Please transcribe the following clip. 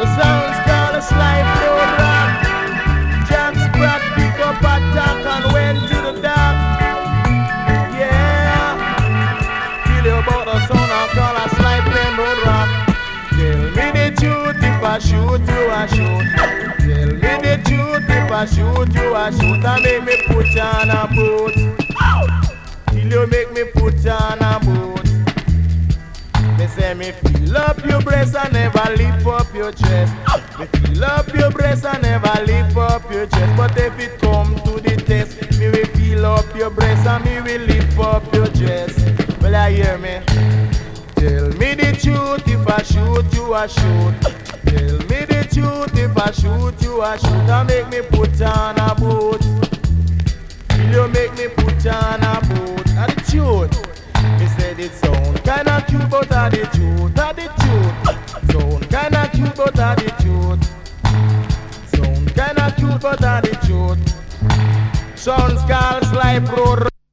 The sounds called a slide road rock. Jack Sprat pick up attack and went to the dock. Yeah. Feel you about the sound I call a slide road rock. Tell me the truth if I shoot you I shoot. Tell me the truth if I shoot you I shoot. And make me put on a boot. Till you make me put on a boot. Me say me feel up your breast and never lift up your chest. Me feel up your breast and never lift up your chest. But if it come to the test, me will feel up your breast and me will lift up your chest. Well, I hear me. Tell me the truth if I shoot you I shoot. Tell me the truth if I shoot you I shoot. And make me put on a boot. Will you make me put on a boot? And the truth. Me said it sound kinda cute, but the truth, the truth. Sound kinda cute, but the truth. Sound kinda cute, but the truth. Sounds called Slide Road